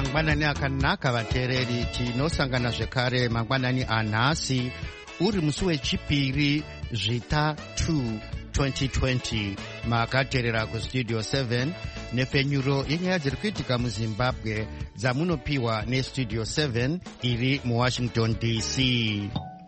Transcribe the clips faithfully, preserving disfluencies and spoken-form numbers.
mangwanani akanaka vateereri, tinosangana zvekare mangwanani anhasi uri musi wechipiri zvita two twenty twenty. makateerera kustudio seven nepfenyuro yenyaya dziri kuitika muzimbabwe dzamunopiwa nestudio seven iri muwashington D C.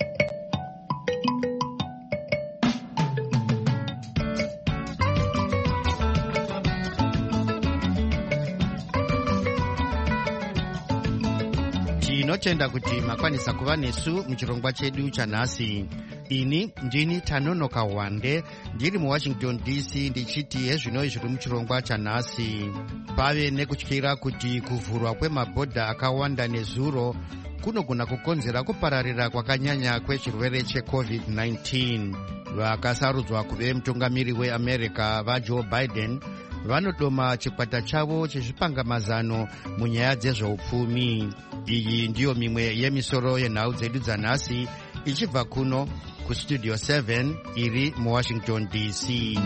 tinotenda kuti makwanisa kuva nesu muchirongwa chedu chanhasi. ini ndini Tanonoka Wande ndiri muwashington D C ndichiti hezvinoi zviri muchirongwa chanhasi. pave nekutyira kuti kuvhurwa kwemabhodha akawanda nezuro kunogona kukonzera kupararira kwakanyanya kwechirwere checovid nineteen. vakasarudzwa kuve mutungamiri weamerica vajoe Biden vanodoma chikwata chavo chezvipangamazano munyaya dzezveupfumi. iyi ndiyo mimwe yemisoro yenhau dzedu dzanhasi ichibva kuno kustudio seven iri muwashington D C.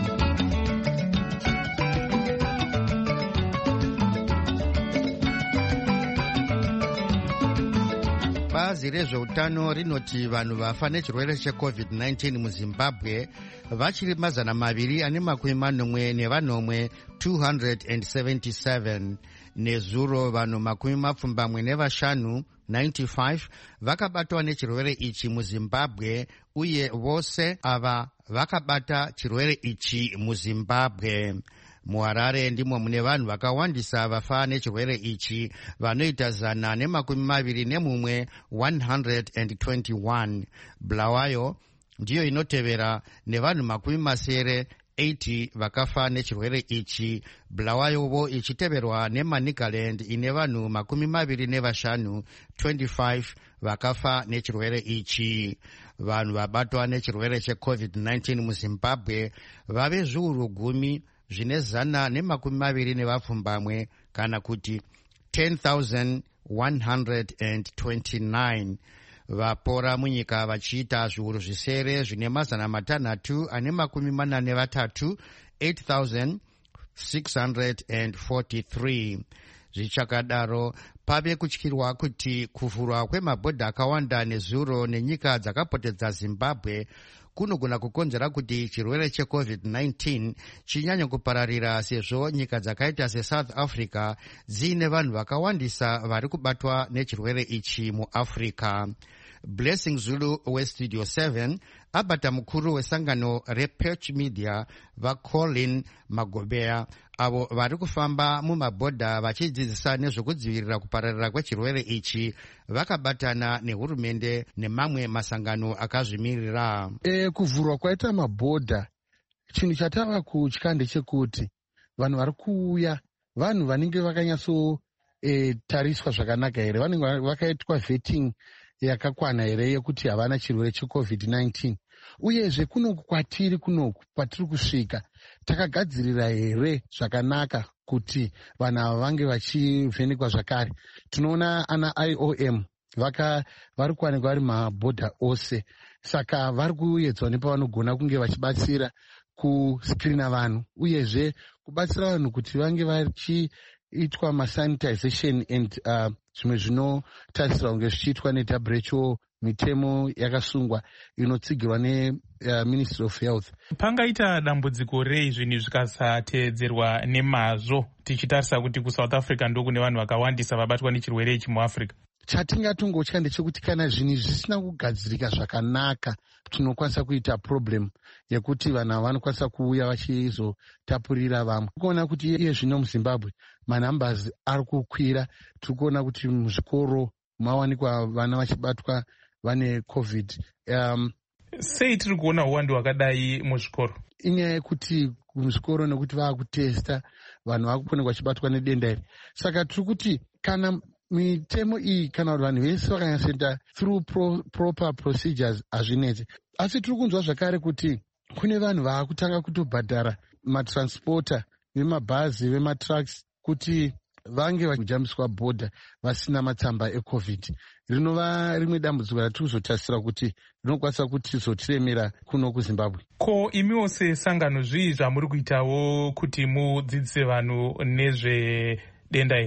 bazi rezveutano rinoti vanhu vafa nechirwere checovid nineteen muzimbabwe vachiri mazana maviri ane makumi manomwe nevanomwe two hundred seventy-seven. nezuro vanhu makumi mapfumbamwe nevashanu ninety-five vakabatwa nechirwere ichi muzimbabwe, uye vose ava vakabata chirwere ichi muzimbabwe. muharare ndimo mune vanhu vakawandisa vafa nechirwere ichi, vanoita zana nemakumi maviri nemumwe one hundred twenty-one. bulawayo ndiyo inotevera nevanhu makumi masere eighty vakafa nechirwere ichi, bulawayovo ichiteverwa nemanicaland ine vanhu makumi maviri nevashanu twenty-five vakafa nechirwere ichi. vanhu vabatwa nechirwere checovid nineteen muzimbabwe vave zviuru gumi zvine zana nemakumi maviri nevapfumbamwe, kana kuti ten thousand one hundred twenty-nine. vapora munyika vachiita zviuru zvisere zvine mazana matanhatu ane makumi mana nevatatu eight thousand six hundred forty-three. zvichakadaro pave kutyirwa kuti kuvhurwa kwemabhodha akawanda nezuro nenyika dzakapotedza zimbabwe kunogona kukonzera kuti chirwere checovid nineteen chinyanye kupararira, sezvo nyika dzakaita sesouth africa dziine vanhu vakawandisa vari kubatwa nechirwere ichi muafrica. blessing zulu westudio seven abata mukuru wesangano reperch media vacolin magobeya avo vari kufamba mumabhodha vachidzidzisa nezvekudzivirira kupararira kwechirwere ichi, vakabatana nehurumende nemamwe masangano akazvimirira. E, kuvhurwa kwaita mabhodha, chinhu chatava kutya ndechekuti vanhu vari kuuya vanhu vanenge vakanyatsotariswa e, zvakanaka here, vanenge vakaitwa vetting yakakwana here yekuti havana chirwere checovid nineteen. uyezve kunoku kwatiri kunoku kwatiri kusvika takagadzirira here zvakanaka kuti vanhu ava vange vachivhenekwa zvakare. tinoona ana I O M vaka vari kuwanikwa vari mabhodha ose, saka vari kuedzwa nepavanogona kunge vachibatsira kuscreena vanhu, uyezve kubatsira vanhu kuti vange vachiitwa masanitization and uh, zvimwe zvinotarisirwa kunge zvichiitwa ne-W H O, mitemo yakasungwa inotsigirwa ne-Ministry uh, of Health. pangaita dambudziko rei zvinhu zvikasateedzerwa nemazvo, tichitarisa kuti kuSouth Africa ndokune vanhu vakawandisa vabatwa nechirwere ichi muAfrica? chatingatongotya ndechekuti kana zvinhu zvisina kugadzirika zvakanaka tinokwanisa kuita problem yekuti vanhu ava vanokwanisa kuuya vachizotapurira vamwe. kuona kuti iye zvino muZimbabwe manhambers ari kukwira, tiri kuona kuti muzvikoro mawanikwa vana vachibatwa vane covid. um, sei tiri kuona uwandu hwakadai muzvikoro? inyaya yekuti muzvikoro nekuti vaakutesta vanhu vakuponekwa vachibatwa nedenda iri. saka tiri kuti kana mitemo iyi kana kuti vanhu vese vakanyatsoenda through pro, proper procedures hazvinetse. asi tiri kunzwa zvakare kuti kune vanhu vaakutanga kutobhadhara matransporter vemabhazi vematrucks kuti vange vachijambiswa bhodha vasina matsamba ecovid. rinova rimwe dambudziko ratiri kuzotarisira kuti rinokwanisa kuti zotiremera kuno kuZimbabwe. ko imiwo sesangano zvii zvamuri kuitawo kuti mudzidzise vanhu nezvedenda iri?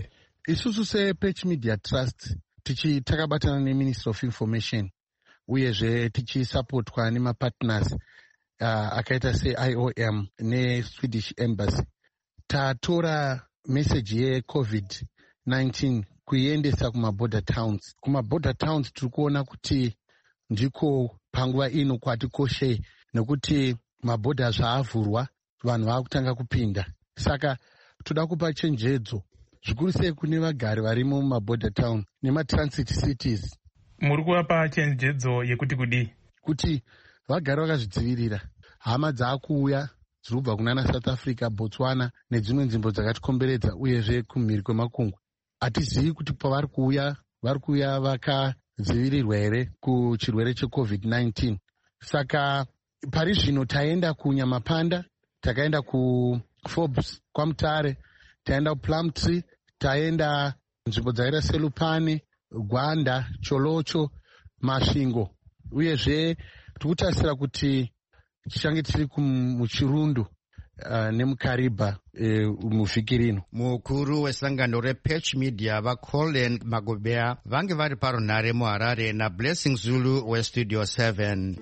isusu sePatch Media Trust tichi takabatana neMinistry of Information uyezve tichisapotwa nemapartners uh, akaita se-I O M neSwedish Embassy tatora message yeCovid nineteen kuiendesa kumaborder towns. Kumaborder towns tiri kuona kuti ndiko panguva ino kwatikoshei nekuti mabhodha zvaavhurwa vanhu vaakutanga kupinda. Saka toda kupa chenjedzo zvikuru sei kune vagari vari mumaborder town nematransit cities. Muri kuvapa chenjedzo yekuti kudii? Kuti vagari vakazvidzivirira. Hama dzaakuuya dziri kubva kunana South Africa, Botswana nedzimwe nzvimbo dzakatikomberedza uyezve kumhiri kwemakungwa. Hatizivi kuti pavari kuuya vari kuuya vakadzivirirwa here kuchirwere cheCovid nineteen. Saka pari zvino taenda kuNyamapanda, takaenda kuForbes kwaMutare, taenda kuPlumtree, taenda nzvimbo dzakaita seLupane, Gwanda, Cholocho, Masvingo uyezve tikutarisira kuti tichange tiri muChirundu uh, nemuKariba uh, muvhiki rino. Mukuru wesangano rePatch Media vaColin Magobea vange vari parunhare muHarare naBlessing Zulu weStudio seven.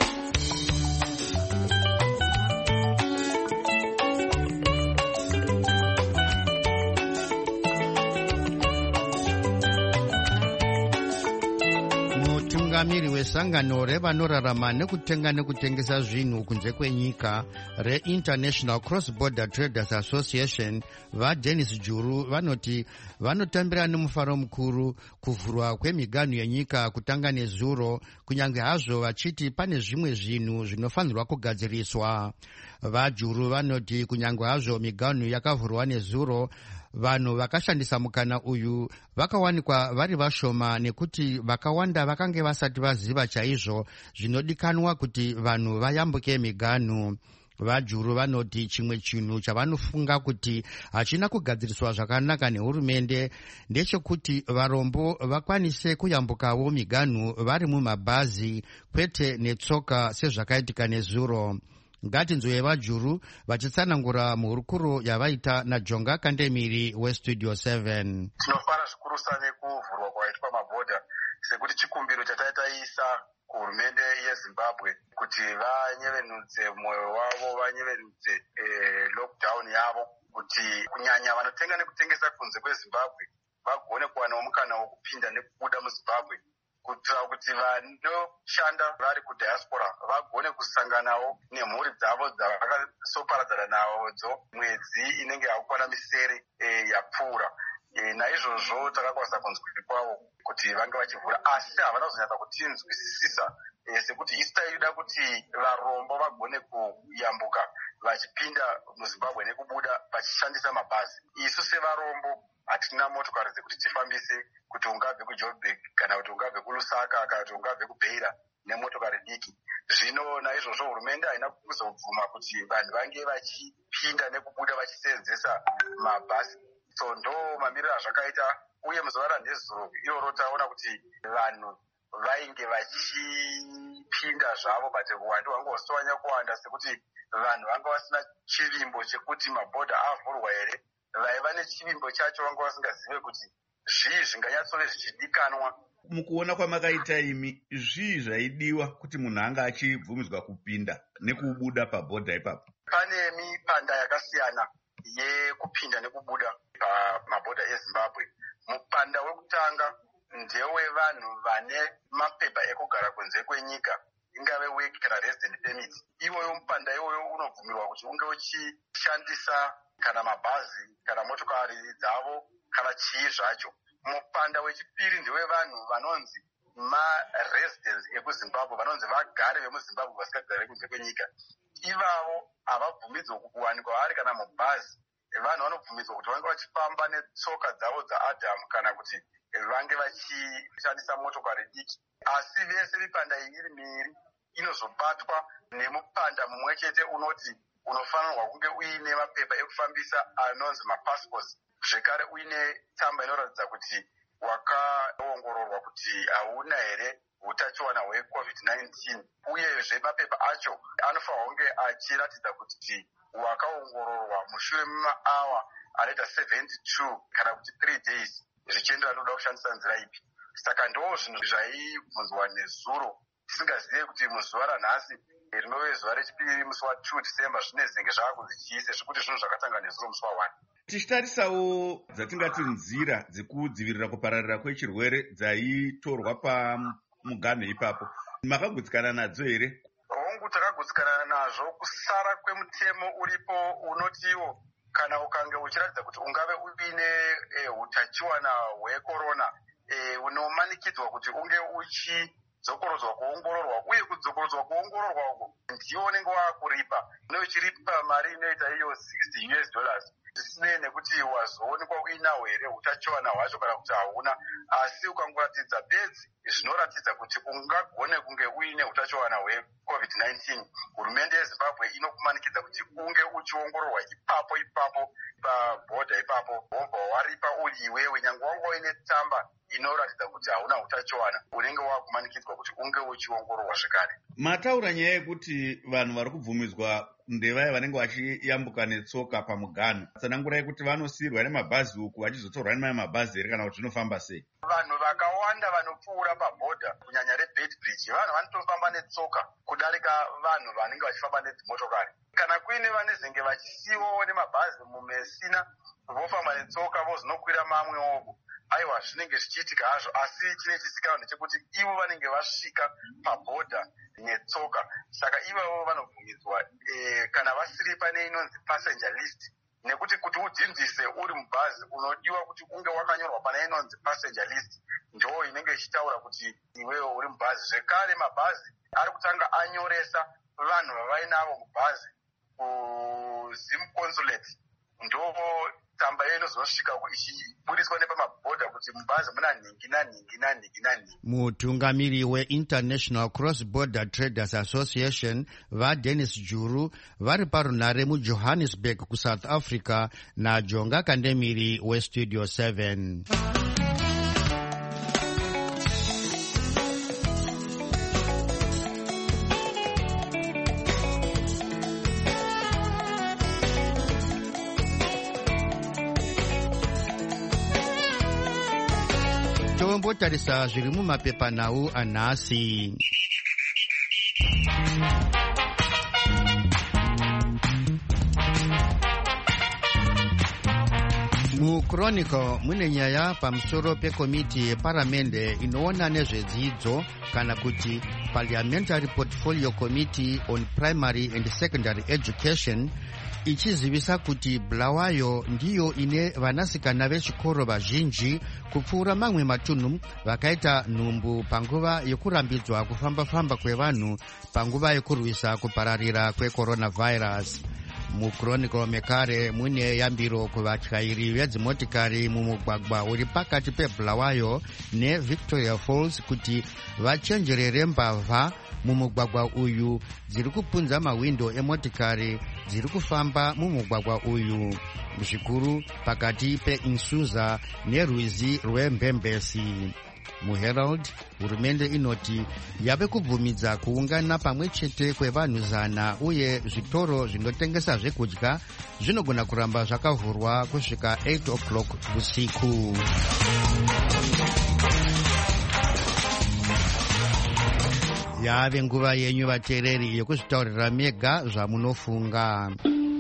Mutungamiri wesangano revanorarama nekutenga nekutengesa zvinhu kunze kwenyika reInternational Cross Border Traders Association vaDennis Juru vanoti vanotambira nemufaro mukuru kuvhurwa kwemiganhu yenyika kutanga nezuro, kunyange hazvo vachiti pane zvimwe zvinhu zvinofanirwa kugadziriswa. VaJuru vanoti kunyange hazvo miganhu yakavhurwa nezuro, vanhu vakashandisa mukana uyu vakawanikwa vari vashoma nekuti vakawanda vakange vasati vaziva chaizvo zvinodikanwa kuti vanhu vayambuke miganhu. VaJuru vanoti chimwe chinhu chavanofunga kuti hachina kugadziriswa zvakanaka nehurumende ndechekuti varombo vakwanise kuyambukawo miganhu vari mumabhazi kwete netsoka sezvakaitika nezuro. Ngatinzwe vaJuru vachitsanangura muhurukuro yavaita naJonga Kandemiri weStudio seven. Tinofara zvikurusa nekuvhurwa kwaitwa mabhodha sekuti chikumbiro chatataisa kuhurumende yeZimbabwe kuti vanyevenudze mwoyo wavo, vanyevenudze eh, lockdown yavo kuti kunyanya vanotenga nekutengesa kunze kweZimbabwe vagone kuwanawo mukana wokupinda nekubuda muZimbabwe, kuitira kuti vanoshanda vari kudiaspora vagone kusanganawo nemhuri dzavo dzavakasoparadzana nadzo mwedzi inenge yakukwana misere e, yapfuura. E, naizvozvo takakwanisa kunzwi kwavo kuti vange vachivhura, asi havana kuzonyatsa kutinzwisisa e, sekuti isi taida kuti varombo vagone kuyambuka vachipinda muZimbabwe nekubuda vachishandisa mabhazi. Isu sevarombo hatina motokari dzekuti tifambise, kuti ungabve kuJoburg kana kuti ungabve kuLusaka kana kuti ungabve kuBeira nemotokari diki. Zvino naizvozvo hurumende haina kuzobvuma kuti vanhu vange vachipinda nekubuda vachiseenzesa mabhasi. So ndo mamiriro azvakaita, uye muzuva randezuro iroro taona kuti vanhu vainge vachipinda zvavo but uwandu hwanga husitowanya kuwanda sekuti vanhu vanga vasina chivimbo chekuti mabhodha avhurwa here. Vaiva nechivimbo chacho vanga vasingazive kuti zvii zvinganyatsove zvichidikanwa. Mukuona kwamakaita imi, zvii zvaidiwa kuti munhu anga achibvumidzwa kupinda nekubuda pabhodha ipapo? Pane mipanda yakasiyana yekupinda nekubuda pamabhodha eZimbabwe. Mupanda wekutanga ndewe vanhu vane mapepa ekugara kunze kwenyika, ingave work kana resident permit. Iwoyo mupanda iwoyo unobvumirwa kuti unge uchishandisa kana mabhazi kana motokari dzavo kana chii zvacho. Mupanda wechipiri ndewe vanhu vanonzi ma-residents ekuZimbabwe, vanonzi vagare vemuZimbabwe vasikagare kunze kwenyika. Ivavo havabvumidzwa kuwanikwa vari kana mubhazi. Vanhu vanobvumidzwa kuti vange vachifamba netsoka dzavo dzaAdhamu kana kuti vange vachishandisa motokari diki. Asi vese mipanda iyi iri miiri inozobatwa nemupanda mumwe chete unoti unofanirwa kunge uine mapepa ekufambisa anonzi mapassports, zvekare uine tsamba inoratidza kuti wakaongororwa kuti hauna here utachiwana hweCovid nineteen, uyezve mapepa acho anofanirwa kunge achiratidza kuti wakaongororwa mushure memaawa anoita seventy-two kana kuti three days. zvichienderana nokuda kushandisa nzira ipi. Saka ndo zvinhu zvaibvunzwa nezuro tisingazive kuti muzuva ranhasi rinove zuva rechipiri musi wa2 December zvine zvinenge zvaakunzi chiise zvekuti zvinhu zvakatanga nezuro musi wa1. tichitarisawo dzatingati nzira dzekudzivirira kupararira kwechirwere dzaitorwa pamuganho ipapo, makagutsikana nadzo here? Hongu takagutsikana nazvo. Kusara kwemutemo uripo unotiwo kana ukange uchiratidza kuti ungave uine utachiwana hwekorona unomanikidzwa kuti unge uchidzokorodzwa kuongororwa, uye kudzokorodzwa kuongororwa uko ndiwo unenge wakuripa, unenge uchiripa mari inoita iyo sixty US dollars zvisinei nekuti wazoonekwa uinawo here utachiwana hwacho kana kuti hauna. Asi ukangoratidza bedzi zvinoratidza kuti ungagone kunge uine utachiwana hwecovid nineteen, hurumende yeZimbabwe inokumanikidza kuti unge uchiongororwa ipapo ipapo pabhodha ipapo, wobva waripa uri iwewe, nyange wanga uine tsamba inoratidza kuti hauna utachiwana, unenge wakumanikidzwa kuti unge uchiongororwa zvekare. Mataura nyaya yekuti vanhu vari kubvumidzwa ndevaya vanenge vachiyambuka netsoka pamuganho, tsanangurai kuti vanosiyirwa nemabhazi uku vachizotorwa nemaya mabhazi here kana kuti zvinofamba sei? Vanhu vakawanda vanopfuura pabhodha kunyanya reBed Bridge, vanhu vanotofamba netsoka kudarika vanhu vanenge vachifamba nedzimotokari. Kana kuine vanezenge vachisiyiwawo nemabhazi mumesina vofamba netsoka vozinokwira mamwe oku, aiwa zvinenge zvichiitika hazvo, asi chine chisikano ndechekuti ivo vanenge vasvika pabhodha netsoka. Saka ivavo vanobvumidzwa e, kana vasiri pane inonzi passenger list, nekuti kuti udzinzise uri mubhazi unodiwa kuti unge wakanyorwa pana inonzi passenger list, ndo inenge ichitaura kuti iwewo uri mubhazi. Zvekare mabhazi ari kutanga anyoresa vanhu vavainavo mubhazi kuZim consulate, ndo tsamba yeno zvinosvika ichiburiswa nepamabhodha kuti mubhazi muna nhingi nanhingi nanhingi nanhingi. Mutungamiri weInternational Cross Border Traders Association vaDennis Juru vari parunare muJohannesburg kuSouth Africa naJonga Kandemiri weStudio seven. Tombotarisa zviri mumapepanhau anhasi. MuChronicle mune nyaya pamusoro pekomiti yeparamende inoona nezvedzidzo kana kuti Parliamentary Portfolio Committee on Primary and Secondary Education ichizivisa kuti Bulawayo ndiyo ine vanasikana vechikoro vazhinji kupfuura mamwe matunhu vakaita nhumbu panguva yekurambidzwa kufamba-famba kwevanhu panguva yekurwisa kupararira kwecoronavirus. MuChronicle mekare mune yambiro kuvatyairi vedzimotikari mumugwagwa uri pakati peBulawayo neVictoria Falls kuti vachenjerere mbavha mumugwagwa uyu dziri kupunza mawindo emotikari dziri kufamba mumugwagwa uyu, zvikuru pakati peInsuza nerwizi rweMbembesi. MuHerald hurumende inoti yave kubvumidza kuungana pamwe chete kwevanhu zana, uye zvitoro zvinotengesa zvekudya zvinogona kuramba zvakavhurwa kusvika eight o'clock usiku. Yave nguva yenyu vateereri yekuzvitaurira mega zvamunofunga.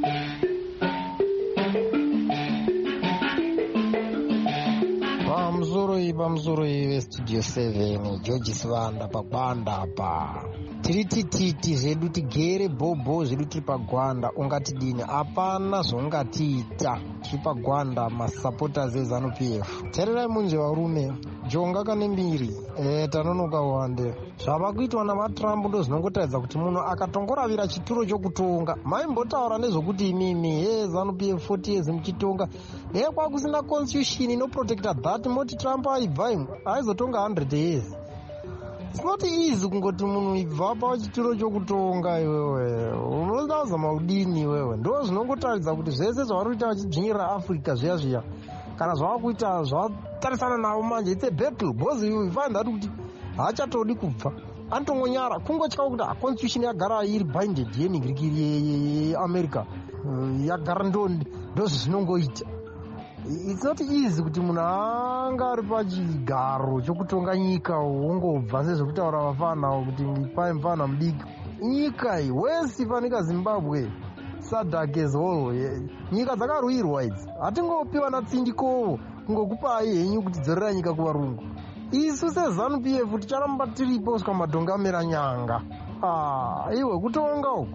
Pamusoro pamusoro veStudio seven, George Sivanda pagwanda apa. Tiri tititi zvedu tigere bhobho zvedu tiri pagwanda, ungatidini hapana zvaungatiita tiri pagwanda masupporters eZANU-P F. Teererai munje varume, Jonga Kandemiri eh tanonoka wande. Zvava kuitwa navaTrump ndo zvinongotaridza kuti munhu akatongoravira chituro chokutonga. Maimbotaura nezvokuti imimi he ZANU-P F forty years muchitonga. He kwakusina constitution inoprotecta that moti Trump aibva imwe aizotonga one hundred years. It's not easy kungoti munhu ibva pachituro chokutonga iwewe. Unozama udini iwewe. Ndo zvinongotaridza kuti zvese zvavari kuita vachidzvinyirira Africa zviya zviya kana zvava kuita zvatarisana navo manje it's a battle, because you find that kuti haachatodi kubva antongonyara kungotya kuti constitution yagara iri binded yeningirikiri yeAmerica yagara ndo ndozvinongoita it's not easy kuti munhu anga ari pachigaro chokutonga nyika wongobva sezvekutaura vafana kuti pai mufana mudiki. Nyika iyi wesi fanika Zimbabwe Sadak as whole, nyika dzakarwirwa idzi hatingopiwa natsindiko kungokupai henyu kuti dzorera nyika kuvarungu. Isu seZANU P F ticharamba tiripo kusvika madhonga amera nyanga. Ah, iwe kutonga uku.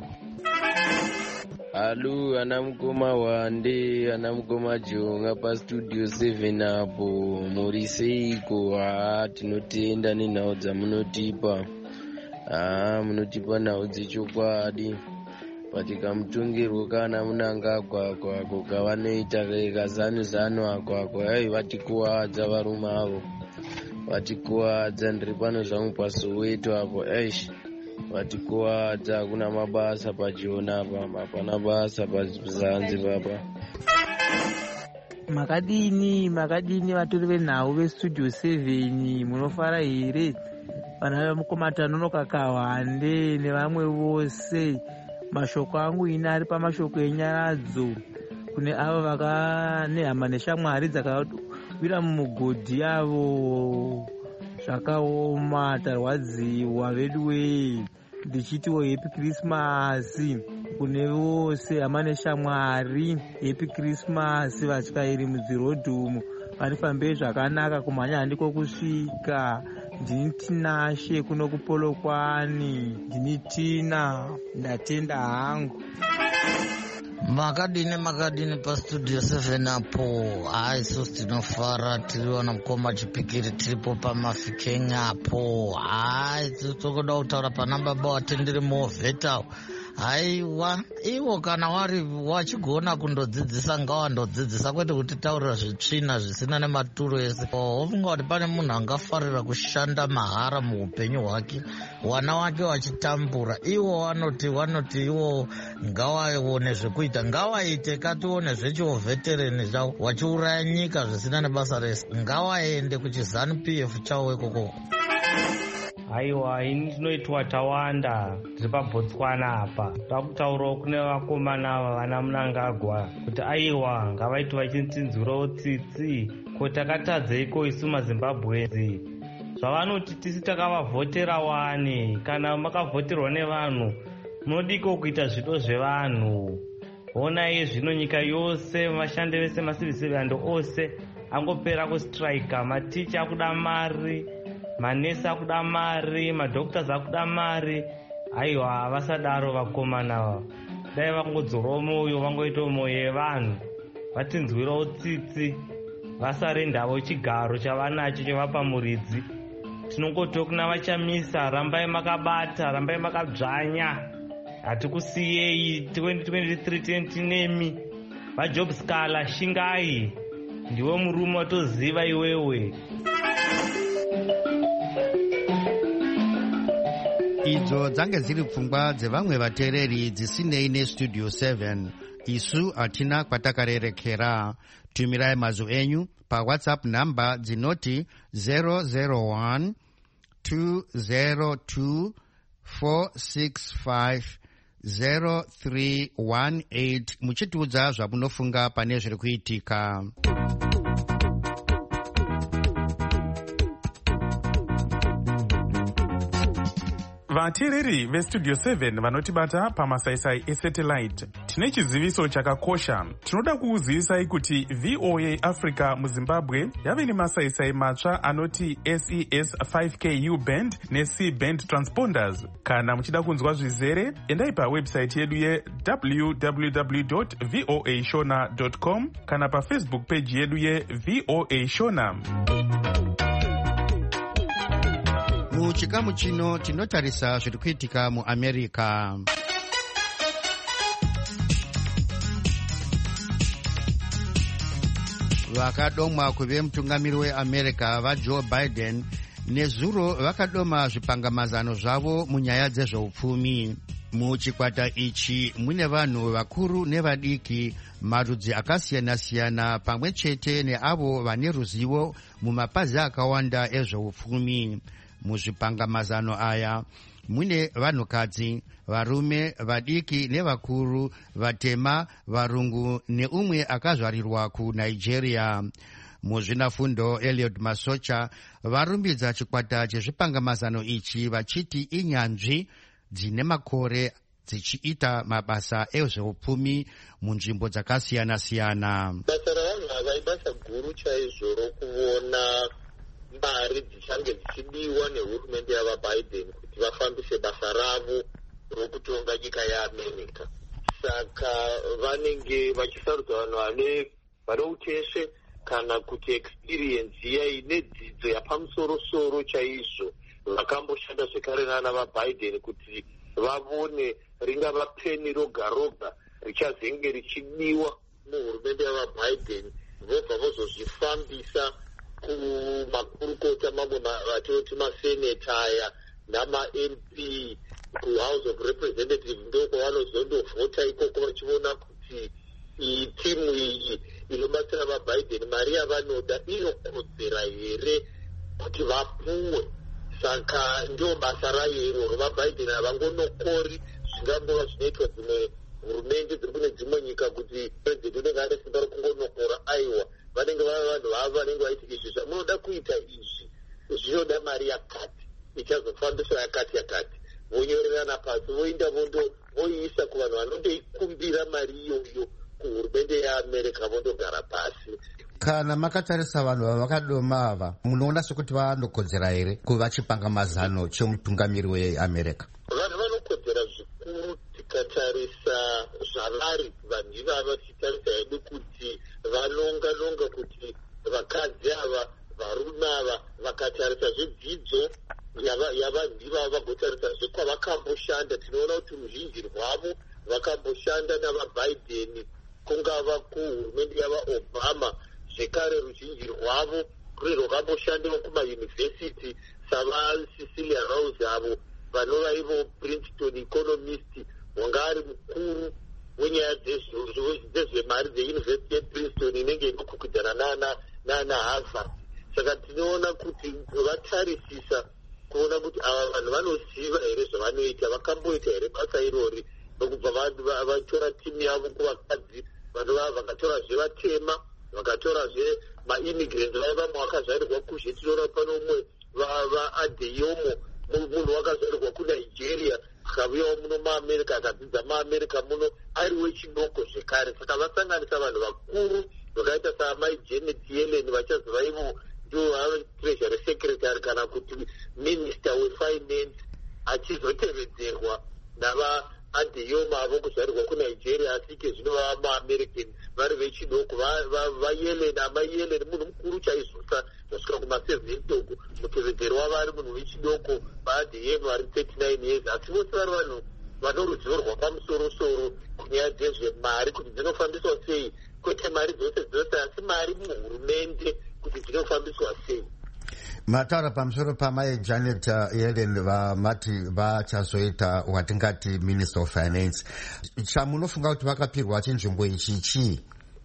Alu anamukoma wande anamukoma jonga pa studio seven apo muri seiko. Ah, tinotenda nenhau dzamunotipa. Ah, munotipa nhau dzechokwadi. Patikamutongerwo kana munangagwa ako kavanoita kazanu zanu ako ako ai vatikuwadza varume avo vatikuwadza. Ndiri pano zvangu paSoweto apo eish vatikuwadza. Hakuna mabasa pajona apa, hapana basa pazanzi papa. Makadini makadini vatori venhau vestudio seven munofara here? Vana vemukomatanonoka kawande nevamwe vose. Mashoko angu ina ari pamashoko enyaradzo kune avo vaka nehama neshamwari dzakawira mumugodhi yavo zvakaoma. Tarwadziwa vedu wei, ndichitiwo happy Christmas kune vose hama neshamwari. Happy Christmas vatyairi mudzirodhumu, panifambei zvakanaka, kumhanya handiko kusvika. Ndini Tinashe kuno kuPolokwani. Ndini Tina, ndatenda hangu. Makadini makadini pa studio seven apo. Hai isusu tinofara tiriona mukoma chipikiri tiripo pamafikeng apo. Hai totoda kutaura pana baba watendere movheta. Haiwa iwo kana wari wachigona kundodzidzisa ngawandodzidzisa kwete kuti taurira zvitsvina zvisina nematuro ese. Wofunga kuti pane munhu angafarira kushanda mahara muupenyu hwake, wana wake wachitambura. Iwo wanoti wanoti iwo ngawaione zvekuita, ngawaite katione zvechiovhetereni zvavo wachiuraya nyika zvisina nebasa rese. Ngawaende kuchiZANU P F chawo ikoko. Aiwa, ini tinoitwa tawanda tiri paBotswana apa. Takutaurawo kune vakomana vana Mnangagwa kuti aiwa ngavaiti vachinitsinzurawo tsitsi ko takatadzeiko isu maZimbabwenzi. Zvavanoti tisi takavavhotera wani. Kana makavhoterwa nevanhu munodiko kuita zvido zvevanhu. Onai zvino nyika yose vashandi vese macivil servant ose angopera kustrika. Maticha akuda mari, manesi akuda mari, madhoktors akuda mari. Aiwa havasadaro vakomana. Dai vangodzorowo moyo, vangoitawo moyo yevanhu, vatinzwirawo tsitsi, vasarendavo chigaro chavanacho chavapa muridzi. Tinongotiwo kuna vachamisa, rambai makabata, rambai makadzvanya, hatikusiyei. twenty twenty-three tinemi vaJob Scala Shingai, ndiwe murume watoziva iwewe. Idzo dzange dziri pfungwa dzevamwe vateereri dzisinei nestudio seven. Isu hatina kwatakarerekera. Tumirai mazwi enyu paWhatsApp namba dzinoti zero zero one two zero two four six five zero three one eight muchitiudza zvamunofunga pane zviri kuitika. Vateereri vestudio seven vanotibata pamasaisai esatellite, tine chiziviso chakakosha. Tinoda kukuzivisai kuti V O A Africa muZimbabwe yave nemasaisai matsva anoti S E S five K U band neC band transponders. Kana muchida kunzwa zvizere, endai pawebsite yedu ye w w w dot voa shona dot com kana pafacebook page yedu ye V O A Shona. Muchikamu chino tinotarisa zviri kuitika muAmerica. Vakadomwa kuve mutungamiri weAmerica vaJoe Biden nezuro vakadoma zvipangamazano zvavo munyaya dzezveupfumi. Muchikwata ichi mune vanhu vakuru nevadiki, marudzi akasiyana-siyana pamwe chete neavo vane ruzivo mumapazi akawanda ezveupfumi. Muzvipangamazano aya mune vanhukadzi, varume, vadiki nevakuru, vatema, varungu neumwe akazvarirwa kuNigeria. Muzvinafundo Eliud Masocha varumbidza chikwata chezvipangamazano ichi vachiti inyanzvi dzine makore dzichiita mabasa ezveupfumi munzvimbo dzakasiyana-siyana. Basa ravanhu ava ibasa guru chaizvo rokuona mari dzichange dzichidiwa nehurumende yavaBiden kuti vafambise basa ravo rokutonga nyika yeAmerica. Saka vanenge vachisarudza vanhu vane vane uteshe kana kuti experience iya ine dzidzo yapamusoro-soro chaizvo vakamboshanda zvekare nana vaBiden kuti vavone ringava peni roga roga richazenge richidiwa muhurumende yavaBiden, vobva vozozvifambisa kumakurukota mamwe vatinoti maseneta aya nama-M P kuhouse of representative ndoko vanozondovhota ikoko vachiona kuti iyi timu iyi inobatsira vaBiden mari yavanoda inokodzera here kuti vapuwe. Saka ndio basa rayo iroro. VaBiden havangonokori zvingangova zvinoitwa dzimwe hurumende dziri kune dzimwe nyika kuti president unenge ane simba rokungonokora. Aiwa, vanenge vava vanhu vavo vanenge vaiti izvi zvamunoda kuita izvi zvinoda mari yakati ichazofambiswa yakati yakati, vonyorerana pasi voenda vondo voiisa kuvanhu vanondoikumbira mari iyoyo kuhurumende yeAmerica vondogara pasi. Kana makatarisa vanhu vavakadoma ava munoona sekuti vanokodzera here kuva chipangamazano chemutungamiri weAmerica? Vanhu vanokodzera zvikuru tikatarisa zvavari vanhu ivava, tichitarisa hedu kuti vanonga-nonga kuti vakadzi ava varume ava vakatarisa zvedzidzo yavanhu ivava vagotarisa zvekwavakamboshanda. Tinoona kuti ruzhinji rwavo vakamboshanda navaBiden, kungava kuhurumende yavaObama. Zvekare ruzhinji rwavo rune rwakamboshandiwa kumayunivhesiti savaCecilia Rose avo vanova ivo Princeton economist, wanga ari mukuru wenyaya dzezvemari dzeuniversity yePrinceton inenge inokwikwidzana nana Harvard. Saka tinoona kuti vatarisisa kuona kuti ava vanhu vanoziva here zvavanoita, vakamboita here basa irori nokubva vatora timu yavo kuvakadzi, vanhu vava vakatorazve vatema, vakatorazve maimmigrants vaya vamwe vakazvarirwa kuzhe. Tinoona pano umwe vaAdeyomo, munhu wakazvarirwa kuNigeria akavuyawo muno muAmerica akadzidza muAmerica muno ari wechidoko zvekare. Saka vasanganisa vanhu vakuru vakaita saamai Janet Yellen vachazova ivo ndio vava treasury secretary kana kuti minister wefinance, achizotevedzerwa nava Adeyomo avo kuzvarirwa kuNigeria asike zvino vava muAmerican vari vechidoko. VaYellen, amai Yellen munhu mukuru chaizvosa zvasvika kumaseventoku, mutevedzeri wavo ari munhu wechidoko, vaAdeyomo vari thirty-nine years. Asi vose vari vanhu vano ruzivo rwapamusoro-soro kunyaya dzezvemari kuti dzinofambiswa sei, kwete mari dzose dzose asi mari muhurumende kuti dzinofambiswa sei. Mataura pamusoro pamai Janet Yellen vamati vachazoita watingati Minister of Finance. Chamunofunga kuti vakapirwa chinzvimbo ichi chii?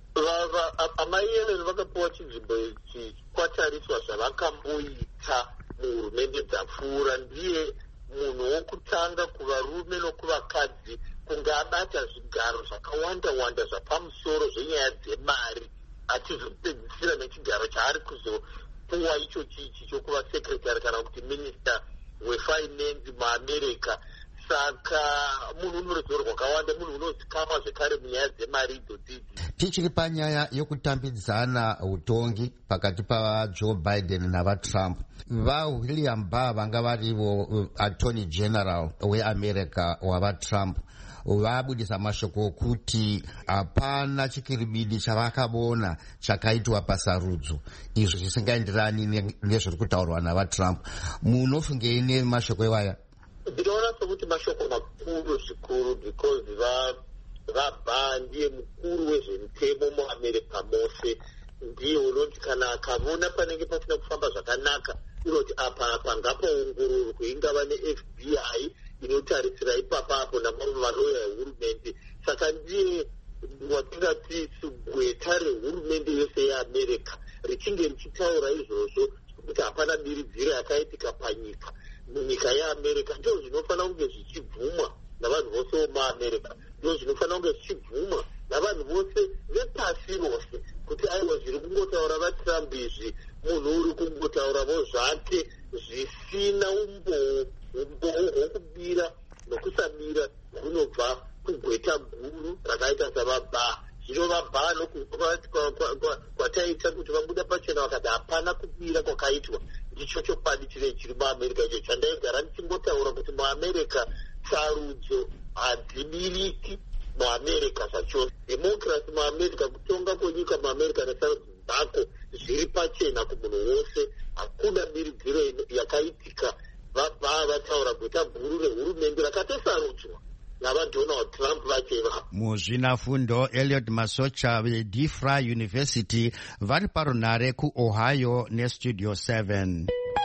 Amai Yellen vakapiwa chinzvimbo ichi kwatariswa zvavakamboita muhurumende dzapfuura. Ndiye munhu wokutanga kuvarume nokuvakadzi kunge abata zvigaro zvakawanda-wanda zvapamusoro zvenyaya dzemari, achizopedzisira nechigaro chaari kuzopuwa icho chichi chokuva secretary kana kuti minister wefinance muAmerica. Saka munhu unoruzivo rwakawanda, munhu unozikamwa zvekare munyaya dzemari idzodzidzi. Tichiri panyaya yokutambidzana utongi pakati pavaJoe Biden navaTrump, vaWilliam Barr vanga varivo attorney general weAmerica wavaTrump vabudisa mashoko okuti hapana chikiribidi chavakaona chakaitwa pasarudzo, izvo zvisingaenderani nezviri kutaurwa navaTrump. Munofungei nemashoko iwaya? Ndinoona sekuti mashoko makuru zvikuru because vaBarr ndiye mukuru wezvemutemo muAmerica mose. Ndiye unoti kana akavona panenge pasina kufamba zvakanaka inoti apa apa ngapaongororwe, ingava neF B I inotarisira ipapapo namamwe maloya ehurumende. Saka ndiye watingati sigweta rehurumende yose yeAmerica richinge richitaura izvozvo kuti hapana diridziro yakaitika panyika. munyika yeamerica ndo zvinofanira kunge zvichibvumwa navanhu vose vemuamerica, ndo zvinofanira kunge zvichibvumwa navanhu vose vepasi rose, kuti aiwa zviri kungotaura vatrump izvi munhu uri kungotauravo zvake zvisina umboo umboo hwokubira nokusamira kunobva kugweta guru rakaita savabhaa. Zvino vabhaa kwataita kuti vabuda pachena vakati hapana kubira kwakaitwa, ndicho chokwadi chine chiri muamerica icho chandaigara ndichingotaura kuti muamerica sarudzo hadzibiriki muamerica zvachose. Democracy muamerica, kutonga kwenyika muamerica nesarudzo dzako zviri pachena kumunhu wose, hakuna birigiro yakaitika. Vabhaa vataura gweta guru rehurumende rakatosarudzwa navadonald trump vacheva. Muzvinafundo Elliot Masocha veDeFry University vari parunare kuOhio neStudio seven.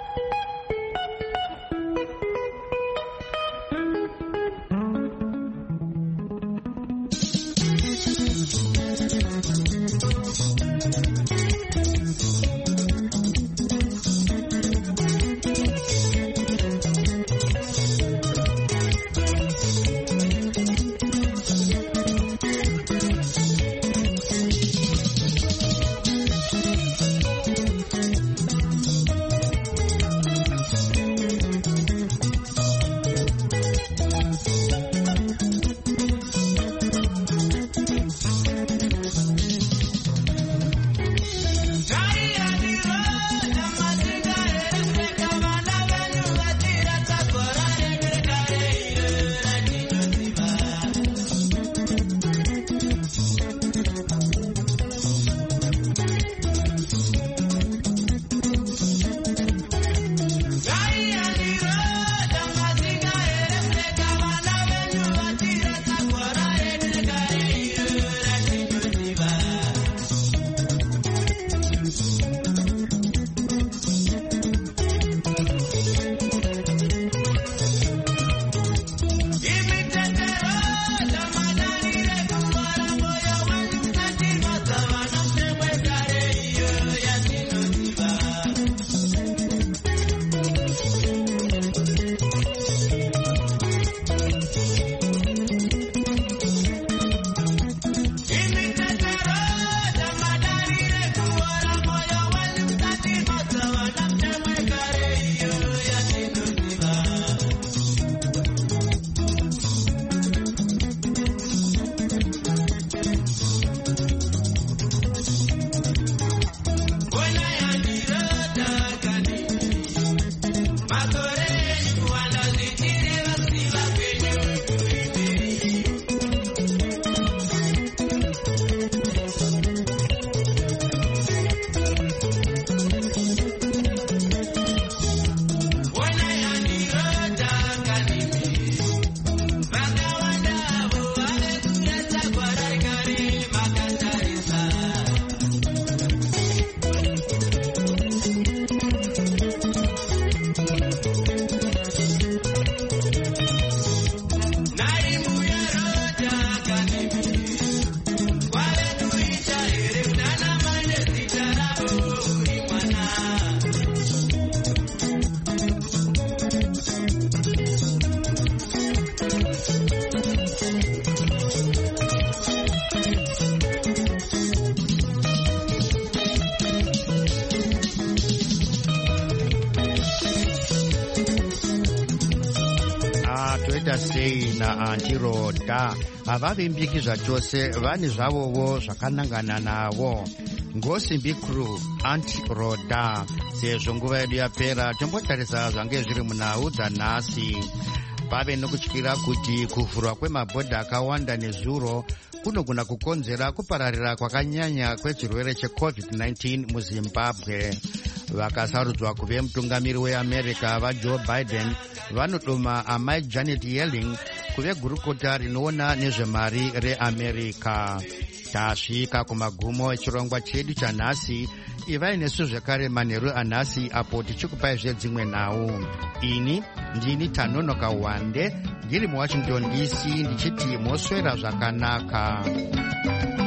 sei naAntiRhoda havavimbiki zvachose, vane zvavovo zvakanangana navo. Ngosimbi crew AntiRhoda. Sezvo nguva yedu yapera, tombotarisa zvange zviri munhau dzanhasi. Pave nokutyira kuti kuvhurwa kwemabhodha akawanda nezuro kunogona kukonzera kupararira kwakanyanya kwechirwere checovid nineteen muZimbabwe. Vakasarudzwa kuve mutungamiri weAmerica vaJoe Biden vanodoma amai Janet Yellen kuve gurukota rinoona nezvemari reAmerica. Tasvika kumagumo echirongwa chedu chanhasi. Ivai nesu zvekare manheru anhasi apo tichikupai zvedzimwe nhau. Ini ndini Tanonoka Wande ndiri muWashington D C ndichiti moswera zvakanaka.